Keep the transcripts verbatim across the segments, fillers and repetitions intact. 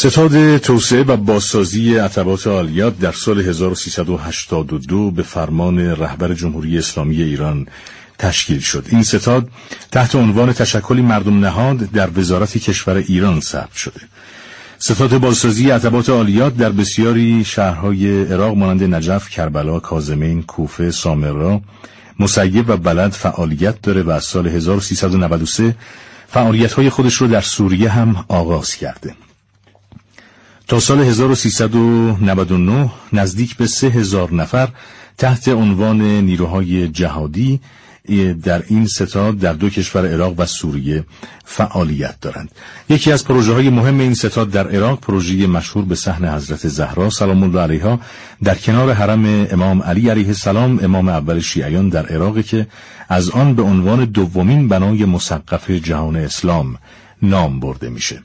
ستاد توسعه و بازسازی عتبات عالیات در سال هزار و سیصد و هشتاد و دو به فرمان رهبر جمهوری اسلامی ایران تشکیل شد. این ستاد تحت عنوان تشکلی مردم نهاد در وزارت کشور ایران ثبت شده. ستاد بازسازی عتبات عالیات در بسیاری شهرهای عراق مانند نجف، کربلا، کاظمین، کوفه، سامرا، مسیب و بلد فعالیت داره و از سال هزار و سیصد و نود و سه فعالیت‌های خودش رو در سوریه هم آغاز کرده. تا سال هزار و سیصد و نود و نه نزدیک به سه هزار نفر تحت عنوان نیروهای جهادی در این ستاد در دو کشور عراق و سوریه فعالیت دارند. یکی از پروژه های مهم این ستاد در عراق پروژه مشهور به صحن حضرت زهرا سلام الله علیها در کنار حرم امام علی علیه السلام امام اول شیعیان در عراق که از آن به عنوان دومین بنای مسقف جهان اسلام نام برده میشه.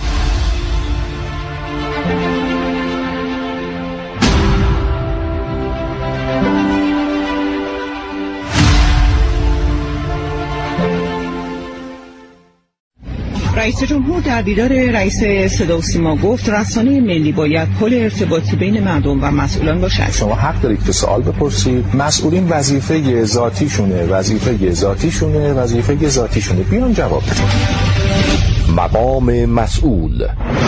رئیس جمهور در دیدار رئیس صدا و سیما گفت رسانه ملی باید پل ارتباطی بین مردم و مسئولان باشد. شما حق دارید که سوال بپرسید. مسئولین وظیفه ذاتیشونه، وظیفه ذاتیشونه، وظیفه ذاتیشونه. بیان جواب بدید. مقام مسئول.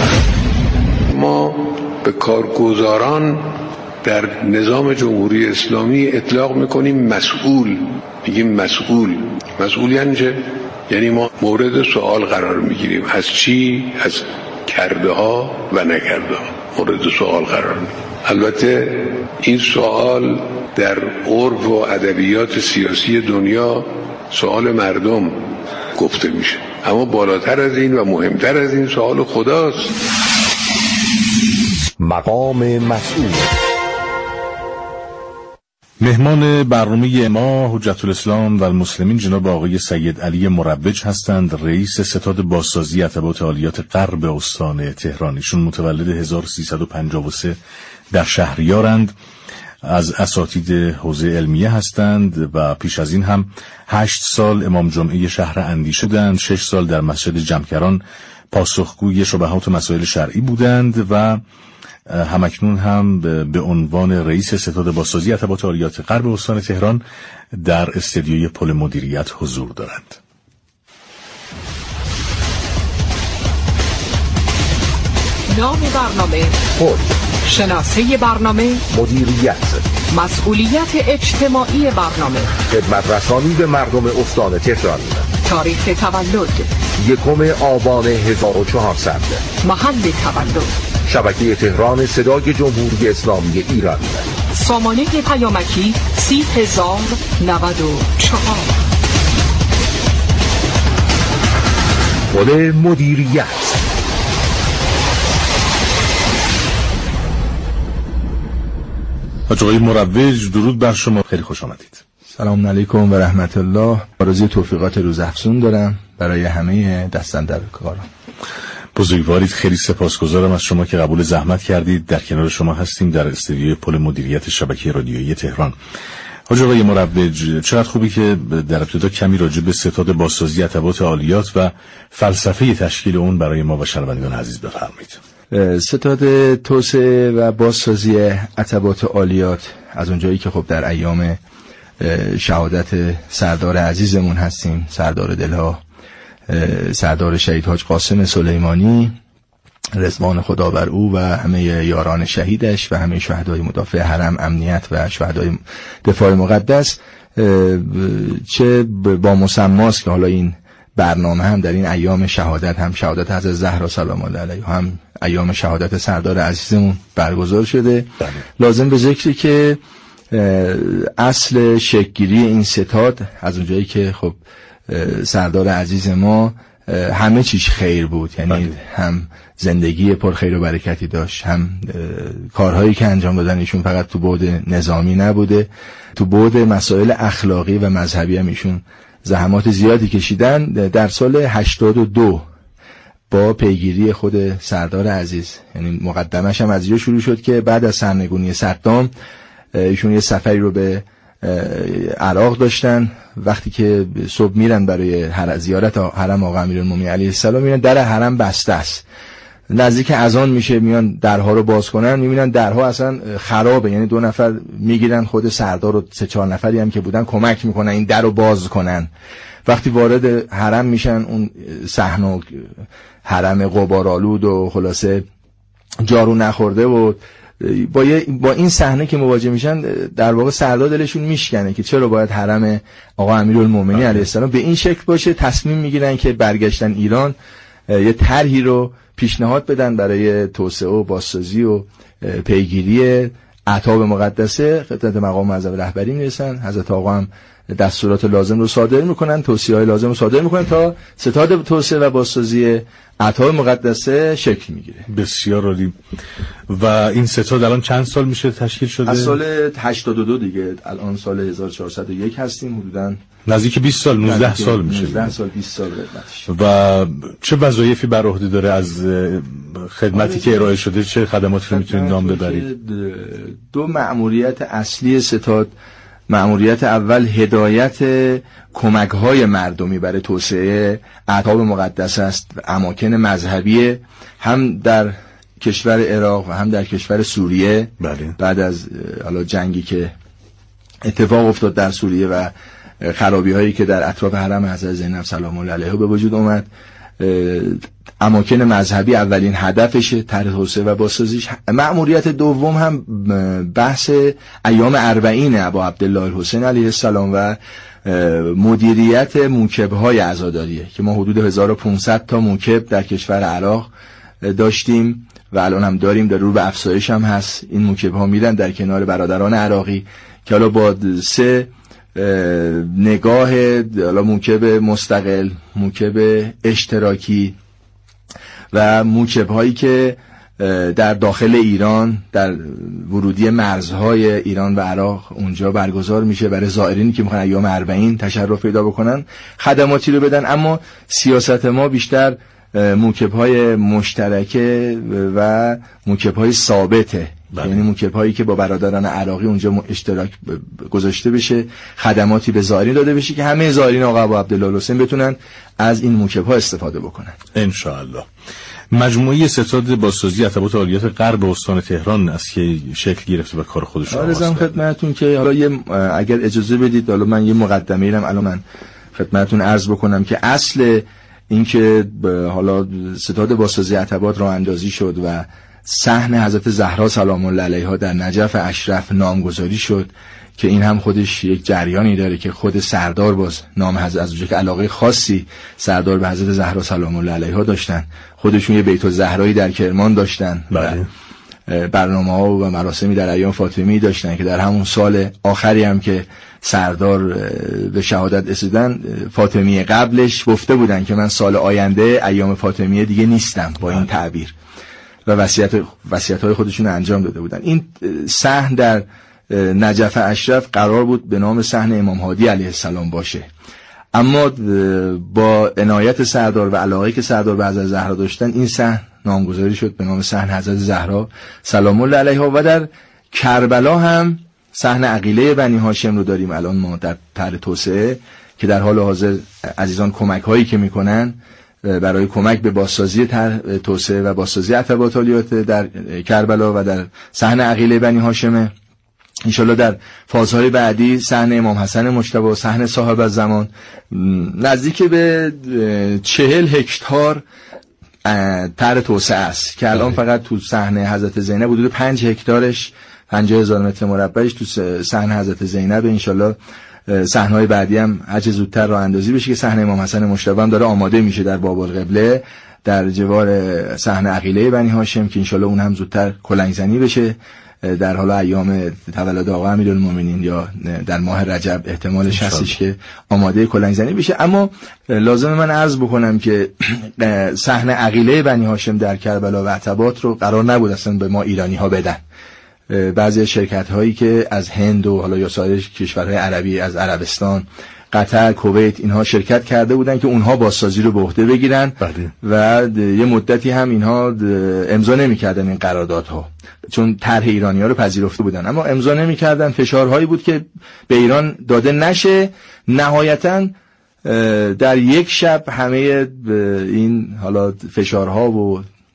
ما به کارگزاران در نظام جمهوری اسلامی اطلاق میکنیم مسئول. میگیم مسئول. مسئول یعنی چه؟ یعنی ما مورد سوال قرار میگیریم. از چی؟ از کرده ها و نکرده ها مورد سوال قرار میگیریم. البته این سوال در عرف و ادبیات سیاسی دنیا سوال مردم گفته میشه، اما بالاتر از این و مهمتر از این سوال خداست. مقام مسئول. مهمان برنامه ما حجت الاسلام و المسلمین جناب آقای سید علی مروج هستند، رئیس ستاد بازسازی عتبات عالیات غرب استان تهران. ایشون متولد هزار و سیصد و پنجاه و سه در شهریارند، از اساتید حوزه علمیه هستند و پیش از این هم هشت سال امام جمعه شهر اندیشه بودند، شش سال در مسجد جمکران پاسخگوی شبهات و مسائل شرعی بودند و همکنون هم به عنوان رئیس ستاد بازسازی عتبات عالیات غرب استان تهران در استدیوی پل مدیریت حضور دارند. نام برنامه، پل، شناسه برنامه، مدیریت، مسئولیت اجتماعی برنامه، خدمت رسانی به مردم استان تهران، تاریخ تولد یکم آبان هزار و چهارصد، محل تولد، شبکه تهران صدای جمهوری اسلامی ایران، سامانه پیامکی سی هزار نود و چهار. پل مدیریت. آقای مروج درود بر شما، خیلی خوش آمدید. سلام علیکم و رحمت الله. آرزوی توفیقات روزافزون دارم برای همه دستاندرکاران. بزرگوارید، خیلی سپاسگزارم از شما که قبول زحمت کردید. در کنار شما هستیم در استودیوی پل مدیریت شبکه رادیویی تهران. حاج آقای مروج، چقدر خوبی که در ابتدا کمی راجع به ستاد بازسازی عتبات عالیات و فلسفه تشکیل اون برای ما و شنوندگان عزیز بفرمایید. ستاد توسعه و بازسازی عتبات عالیات از اونجایی که خب در ایام شهادت سردار عزیزمون هستیم، سردار دلها، سردار شهید حاج قاسم سلیمانی رضوان خدا بر او و همه یاران شهیدش و همه شهدای مدافع حرم امنیت و شهدای دفاع مقدس، چه با مسماست که حالا این برنامه هم در این ایام شهادت، هم شهادت حضرت زهرا سلام الله علیها، هم ایام شهادت سردار عزیزمون برگزار شده. بله. لازم به ذکری که اصل شکل‌گیری این ستاد از اونجایی که خب سردار عزیز ما همه چیز خیر بود، یعنی بله. هم زندگی پر خیر و برکتی داشت، هم کارهایی که انجام دادن ایشون فقط تو بعد نظامی نبوده، تو بعد مسائل اخلاقی و مذهبی هم ایشون زحمات زیادی کشیدن. در سال هشتاد و دو با پیگیری خود سردار عزیز، یعنی مقدمش هم از اینجا شروع شد که بعد از سرنگونی صدام ایشون یه سفری رو به عراق داشتن. وقتی که صبح میرن برای زیارت حرم آقا امیرالمومنین علیه السلام، میرن در حرم بسته است نزدیک اذان میشه میان درها رو باز کنن، میبینن درها اصلا خرابه، یعنی دو نفر میگیرن خود سردار و سه چهار نفری هم که بودن کمک میکنن این در رو باز کنن. وقتی وارد حرم میشن اون صحنه حرم غبارآلود و خلاصه جارو نخورده و با, با این صحنه که مواجه میشن در واقع سردار دلشون میشکنه که چرا باید حرم آقا امیرالمومنین علیه السلام به این شکل باشه. تصمیم میگیرن که برگشتن ایران یه طرحی رو پیشنهاد بدن برای توسعه و بازسازی و پیگیری اعتاب مقدسه. خدمت مقام معظم رهبری میرسن، حضرت آقا هم دستورات لازم رو صادر میکنن، توصیه‌های لازم رو صادر میکنن تا ستاد توسعه و بازسازی اعتاب مقدسه شکل میگیره. بسیار عالی. و این ستاد الان چند سال میشه تشکیل شده؟ از سال هشتاد و دو دیگه، الان سال هزار و چهارصد و یک هستیم، حدوداً نزدیک بیست سال، نوزده سال میشه. نوزده سال بیست سال قدمتش. و چه وظایفی بر عهده داره از خدمتی که ارائه شده؟ چه خدماتی رو میتونید نام ببرید؟ دو مأموریت اصلی ستاد، مأموریت اول هدایت کمک‌های مردمی برای توسعه اعتاب مقدس است، اماکن مذهبی هم در کشور عراق و هم در کشور سوریه. بله. بعد از حالا جنگی که اتفاق افتاد در سوریه و خرابی هایی که در اطراف حرم حضرت زینب سلام الله علیها به وجود اومد، اماکن مذهبی اولین هدفشه، طرح توسعه و بازسازیش. مأموریت دوم هم بحث ایام اربعین ابا عبدالله الحسین علیه السلام و مدیریت موکب‌های عزاداریه که ما حدود هزار و پانصد تا موکب در کشور عراق داشتیم و الان هم داریم، در رو به افزایش هم هست. این موکب‌ها میرن در کنار برادران عراقی که حالا با سه نگاه، حالا موکب مستقل، موکب اشتراکی و موکب هایی که در داخل ایران در ورودی مرزهای ایران و عراق اونجا برگزار میشه برای زائرینی که میخوان ایام اربعین تشرف پیدا بکنن خدماتی رو بدن. اما سیاست ما بیشتر موکب های مشترکه و موکب های ثابته، یعنی موکب هایی که با برادران عراقی اونجا اشتراک گذاشته بشه، خدماتی به زائرین داده بشه که همه زائرین آقا ابو عبدالله الحسین بتونن از این موکب ها استفاده بکنن ان شاء الله. مجموعه ستاد بازسازی عتبات عالیات غرب استان تهران است که شکل گرفته و کار خودش رو آغاز کرده. خدمتتون که حالا یه اگر اجازه بدید حالا من یه مقدمه ایرم الان من خدمتتون عرض بکنم که اصل این که حالا ستاد بازسازی عتبات راه اندازی شد و صحن حضرت زهرا سلام الله علیها در نجف اشرف نامگذاری شد که این هم خودش یک جریانی داره که خود سردار باز نام حضرت، از اونجا که علاقه خاصی سردار به حضرت زهرا سلام الله علیها داشتن، خودشون یه بیت الزهرایی در کرمان داشتن. بله. برنامه‌ها و مراسمی در ایام فاطمی داشتن که در همون سال آخری هم که سردار به شهادت رسیدن، فاطمی قبلش گفته بودن که من سال آینده ایام فاطمیه دیگه نیستم، با این تعبیر، و وصیت وصیت‌های خودشون انجام داده بودن. این صحن در نجف اشرف قرار بود به نام صحن امام هادی علیه السلام باشه، اما با عنایت سردار و علاقه‌ای که سردار به حضرت زهرا داشتن این صحن نامگذاری شد به نام صحن حضرت زهرا سلام الله علیها. و در کربلا هم صحن عقیله بنی هاشم رو داریم الان ما در طرح توسعه که در حال حاضر عزیزان کمک هایی که میکنن برای کمک به بازسازی توسعه و بازسازی عتبات عالیات در کربلا و در صحن عقیله بنی هاشمه. انشالله در فازهای بعدی صحن امام حسن مجتبی، صحن صاحب الزمان، نزدیک به چهل هکتار طرح توسعه است که الان فقط تو صحن حضرت زینب حدود پنج هکتارش، پنجاه هزار متر مربعش تو صحن حضرت زینب. انشالله صحنه‌های بعدی هم هر چه زودتر راه اندازی بشه که صحن امام حسن مجتبی هم داره آماده میشه در باب القبله در جوار صحن عقیله بنی هاشم که انشالله اون هم زودتر کلنگزنی بشه در حال ایام تولد آقا امیرالمومنین یا در ماه رجب احتمالش هستش که آماده کلنگزنی بشه. اما لازم من عرض بکنم که صحن عقیله بنی هاشم در کربلا و عتبات رو قرار نبود اصلا به ما ایرانی ها بدن. بعضی شرکت هایی که از هند و حالا یا سایر کشورهای عربی، از عربستان، قطر، کویت، اینها شرکت کرده بودن که اونها بازسازی رو به عهده بگیرن. بله. و یه مدتی هم اینها امضا نمی‌کردن این قراردادها چون طرح ایرانی‌ها رو پذیرفته بودن، اما امضا نمی‌کردن. فشارهایی بود که به ایران داده نشه. نهایتاً در یک شب همه این حالا فشارها و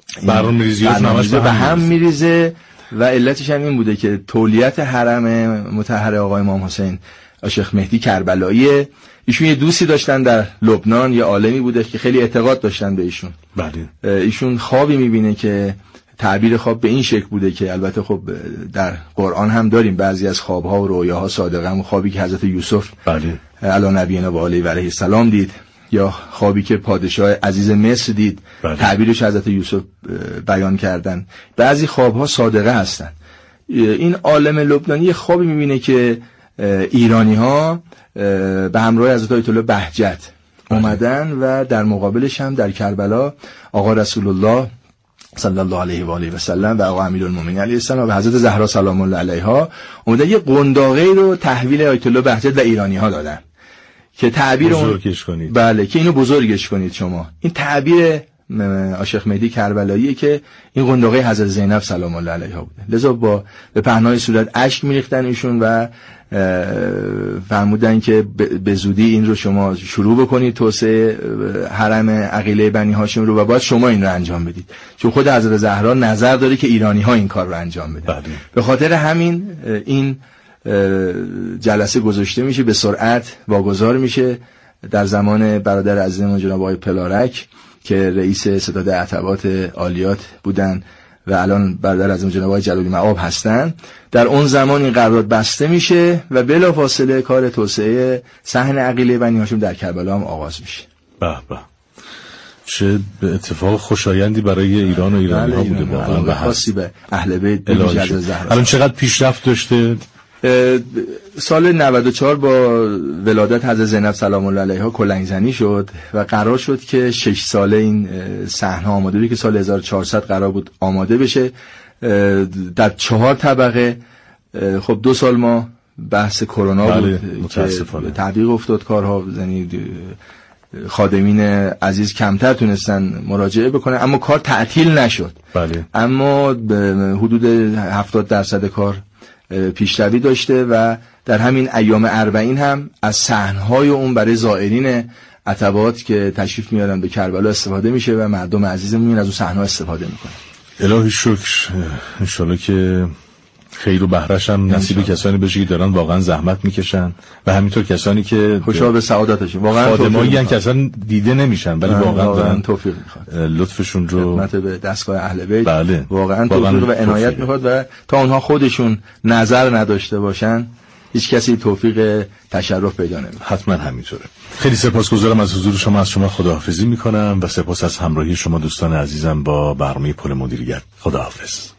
برنامه‌ریزی به هم میریزه و علتش هم این بوده که تولیت حرم مطهر آقای امام حسین شیخ مهدی کربلایی، ایشون یه دوستی داشتن در لبنان، یه عالمی بوده که خیلی اعتقاد داشتن به ایشون. بله. ایشون خوابی میبینه که تعبیر خواب به این شکل بوده که البته خب در قرآن هم داریم بعضی از خوابها و رویاها صادقه، هم خوابی که حضرت یوسف بله علی نبینا و علیه و علیه السلام دید، یا خوابی که پادشاه عزیز مصر دید، بله. تعبیرش حضرت یوسف بیان کردن. بعضی خوابها صادقه هستن. این عالم لبنانی خوابی میبینه که ایرانی ها به همراه حضرت آیت الله بهجت اومدن و در مقابلش هم در کربلا آقا رسول الله صلی الله علیه و آله و سلم و آقا امیرالمومنین علیه السلام و حضرت زهرا سلام الله علیها اومدن یه قنداقی رو تحویل آیت الله بهجت و ایرانی ها دادن که تعبیر بزرگش کنید. بله، که اینو بزرگش کنید شما. این تعبیر شیخ مهدی کربلاییه که این قنداقی حضرت زینب سلام الله علیها بوده. لذا با به پهنای صورت اشک میریختن ایشون و فرمودن که به زودی این رو شما شروع بکنید، توسعه حرم عقیله بنی هاشم رو، و باید شما این رو انجام بدید، چون خود حضرت زهرا نظر داره که ایرانی ها این کار رو انجام بدن. بله. به خاطر همین این جلسه گذاشته میشه، به سرعت واگذار میشه. در زمان برادر عزیزمون جناب آقای پلارک که رئیس ستاد عتبات عالیات بودن و الان برادر عزیزمون جناب آقای جلالی مآب هستن، در اون زمان این قرارداد بسته میشه و بلافاصله کار توسعه صحن عقیله بنی هاشم در کربلا هم آغاز میشه. به به، چه اتفاق خوشایندی برای ایران و ایرانی ها بوده واقعا و خاصی به اهل بیت الهی زهرا. الان چقدر پیشرفت داشته؟ سال نود و چهار با ولادت حضرت زینب سلام الله علیها کلنگزنی شد و قرار شد که شش ساله این صحنه آماده بشه که سال هزار و چهارصد قرار بود آماده بشه در چهار طبقه. خب دو سال ما بحث کرونا بله، بود که تعلیق افتاد کارها، یعنی خادمین عزیز کمتر تونستن مراجعه بکنن، اما کار تعطیل نشد. بله. اما حدود هفتاد درصد کار پیشروی داشته و در همین ایام اربعین هم از صحنه‌های اون برای زائرین عتبات که تشریف میارن به کربلا استفاده میشه و مردم عزیزمون از اون صحنه‌ها استفاده میکنن. الهی شکر. انشالله که خیر و بهرش هم نصیب کسانی بشه که دارن واقعا زحمت میکشن و همینطور کسانی که خوشا به سعادتشون واقعا خادمایی که اصلا دیده نمیشن ولی واقعا دارن توفیق میخواد، لطفشون رو خدمت به دستگاه اهل بیت بله. واقعا توفیق و عنایت میخواد و تا اونها خودشون نظر نداشته باشن هیچ کسی توفیق تشرف پیدا نمیکنه. حتما همینطوره. خیلی سپاسگزارم از حضور شما، از شما خداحافظی میکنم و سپاس از همراهی شما دوستان عزیزم با برنامه پل مدیریت. خداحافظ.